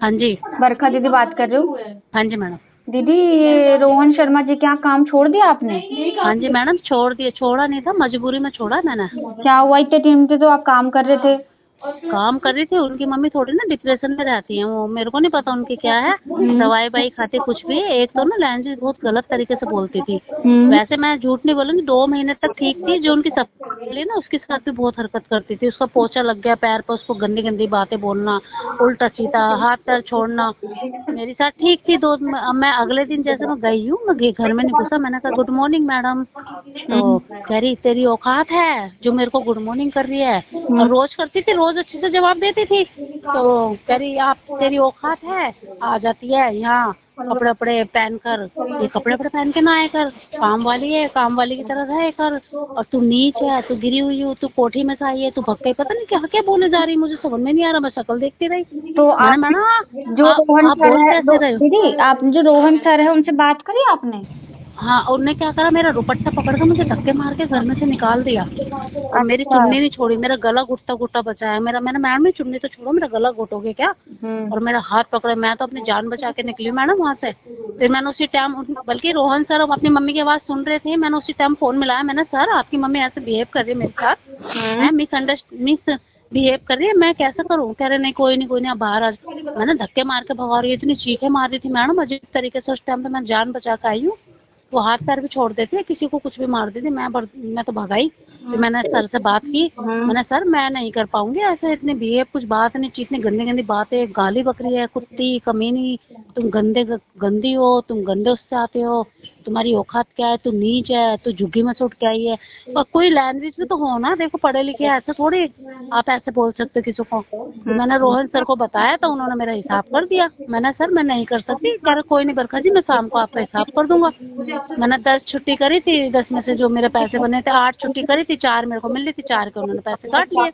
हाँ जी। बरखा दीदी बात कर रही हूँ। हाँ जी मैडम। दीदी ये रोहन शर्मा जी क्या काम छोड़ दिया आपने? हाँ जी मैडम, छोड़ दिया। छोड़ा नहीं था, मजबूरी में छोड़ा मैंने। क्या हुआ? इतने टीम पे तो आप काम कर रहे थे। काम कर रही थी। उनकी मम्मी थोड़ी ना डिप्रेशन में रहती है, वो मेरे को नहीं पता उनकी क्या है। दवाई बाई खाती कुछ भी। एक तो ना लैंग्वेज बहुत गलत तरीके से बोलती थी। वैसे मैं झूठ नहीं बोलूंगी, 2 महीने तक ठीक थी। जो उनकी ससुराली ना, उसके साथ भी बहुत हरकत करती थी। उसका पोछा लग गया पैर पर, उसको गंदी गंदी बातें बोलना, उल्टा सीधा हाथ पैर छोड़ना। मेरे साथ ठीक थी। अब मैं अगले दिन जैसे मैं गई हूँ, मैं घर में नहीं घुसा। मैंने कहा गुड मॉर्निंग मैडम। तो कह रही तेरी औकात है जो मेरे को गुड मॉर्निंग कर रही है। और रोज करती थी, रोज अच्छे से जवाब देती थी। तो कह रही आप तेरी औकात है, आ जाती है यहाँ कपड़े वपड़े पहन कर, ये कपड़े वपड़े पहन के ना आए कर, काम वाली है, काम वाली की तरह रहे कर। और तू नीच है, तू गिरी हुई हो, तू कोठी में से आई है, तू भक्के, पता नहीं क्या क्या बोले जा रही। मुझे समझ में नहीं आ रहा, मैं शक्ल देखती रही। तो मैंने आप माना जो रोहन आप सर बोल है कैसे रहे हो। दीदी, आप जो रोहन सर है उनसे बात करी आपने? हाँ, उनने क्या करा, मेरा दुपट्टा पकड़ के मुझे धक्के मार के घर में से निकाल दिया। और मेरी अच्छा। चुन्नी नहीं छोड़ी, मेरा गला घुटता घुटता बचा है। मैंने मैडम चुन्नी तो छोड़ो, मेरा गला घोटोगे क्या। और मेरा हाथ पकड़े। मैं तो अपनी जान बचा के निकली मैडम वहाँ से। फिर मैंने उसी टाइम, बल्कि रोहन सर अपनी मम्मी की आवाज़ सुन रहे थे, मैंने उसी टाइम फोन मिलाया। मैंने सर आपकी मम्मी ऐसे बिहेव कर रही है मेरे साथ, है मिस बिहेव कर रही है, मैं कैसा करूँ। कह रहे नहीं कोई नहीं आप बाहर आ जाओ। मैंने धक्के मार के भगा रही है, इतनी चीखें मार रही थी मैडम अजीब तरीके से। उस टाइम पे मैं जान बचा के आई हूँ। वो हाथ पैर भी छोड़ देती है, किसी को कुछ भी मार देती। मैं तो भगाई। फिर मैंने सर से बात की। मैंने सर मैं नहीं कर पाऊंगी ऐसे, इतने बिहेव, कुछ बात नहीं, इतनी गंदी गंदी बातें, गाली बकरी है, कुत्ती कमीनी, तुम गंदी हो, तुम गंदे उससे आते हो, तुम्हारी औकात क्या है, तू नीच है, तू झुग्गी में से उठ के आई है। और कोई लैंग्वेज भी तो हो ना, देखो पढ़े लिखे ऐसे थोड़ी आप ऐसे बोल सकते हो किसी को। तो मैंने रोहन सर को बताया तो उन्होंने मेरा हिसाब कर दिया। मैंने सर मैं नहीं कर सकती। कह रहे कोई नहीं बरखा जी, मैं शाम को आपका हिसाब कर दूंगा। मैंने 10 छुट्टी करी थी, 10 में से जो मेरे पैसे बने थे 8 छुट्टी करी थी, 4 मेरे को मिल रही थी, 4 के उन्होंने पैसे काट लिए।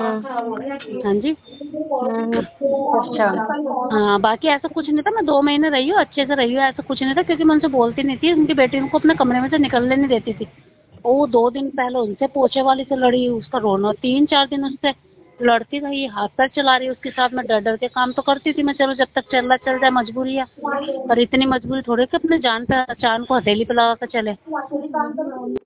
हाँ जी। अच्छा। हाँ, बाकी ऐसा कुछ नहीं था। मैं 2 महीने रही हूँ, अच्छे से रही हूँ, ऐसा कुछ नहीं था। क्योंकि मैं उनसे बोलती नहीं थी, उनकी बेटी को अपने कमरे में से निकलने नहीं देती थी। वो 2 दिन पहले उनसे पोछे वाली से लड़ी, उसका रोना, 3-4 दिन उससे लड़ती रही, हाथ पैर चला रही उसके साथ। मैं डर डर के काम तो करती थी। मैं चलो जब तक चल रहा चल जाए, मजबूरी है। पर इतनी मजबूरी थोड़ी कि अपने जान पे जान को हथेली पे लगा कर चले।